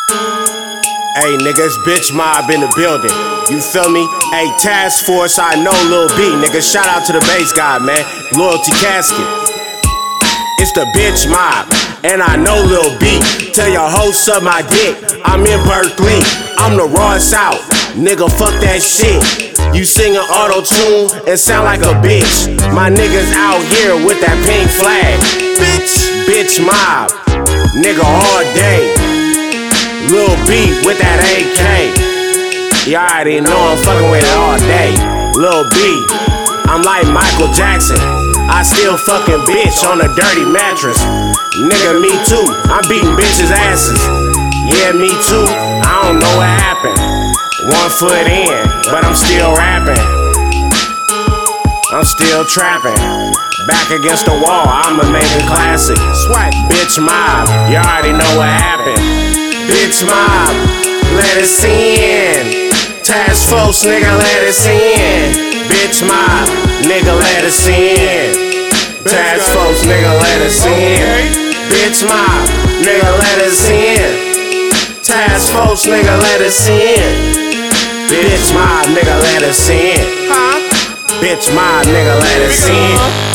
Hey nigga, it's bitch mob in the building. You feel me? Hey, task force, I know Lil B. Nigga, shout out to the bass guy, man. Loyalty Casket. It's the bitch mob, and I know Lil B. Tell your hoes suck my dick. I'm in Berkeley, I'm the raw South. Nigga, fuck that shit. You singin' auto-tune and sound like a bitch. My niggas out here with that pink flag. Bitch mob, nigga all day. Lil B with that AK. You already know I'm fucking with it all day. Lil B, I'm like Michael Jackson. I still fucking bitch on a dirty mattress. Nigga, me too, I'm beating bitches' asses. Yeah, me too, I don't know what happened. 1 foot in, but I'm still rapping. I'm still trapping. Back against the wall, I'ma make a classic. Swag, bitch mob, you already know what happened. Bitch mob, let us in. Task force, nigga, let us in. Bitch mob, nigga, let us in. Task force, nigga, let us in. Bitch mob, nigga, let us in. Task force, nigga, let us in. Bitch mob, nigga, let us in. Bitch mob, nigga, let us in.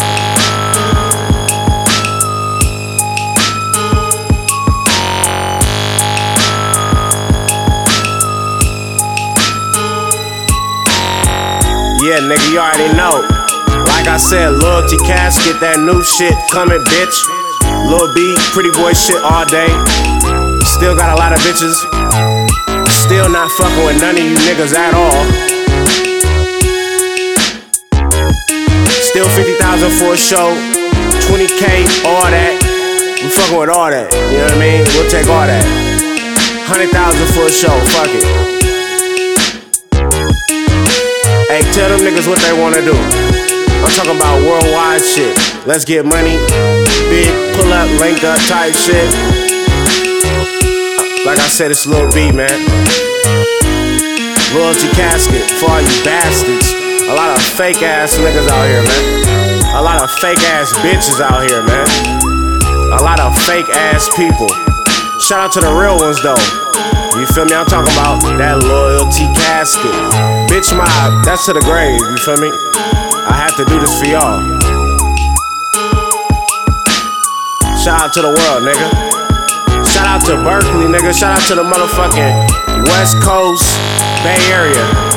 Yeah, nigga, you already know. Like I said, Loyalty Casket, that new shit coming, bitch. Lil B, pretty boy shit all day. Still got a lot of bitches. Still not fucking with none of you niggas at all. Still 50,000 for a show, 20K, all that. We fucking with all that, you know what I mean? We'll take all that. 100,000 for a show, fuck it. Hey, tell them niggas what they wanna do. I'm talking about worldwide shit. Let's get money, big pull up, link up type shit. Like I said, it's Lil B, man. Loyalty Casket for all you bastards. A lot of fake ass niggas out here, man. A lot of fake ass bitches out here, man. A lot of fake ass people. Shout out to the real ones though. You feel me? I'm talking about that Loyalty Casket. Bitch mob, that's to the grave, you feel me? I have to do this for y'all. Shout out to the world, nigga. Shout out to Berkeley, nigga. Shout out to the motherfucking West Coast, Bay Area.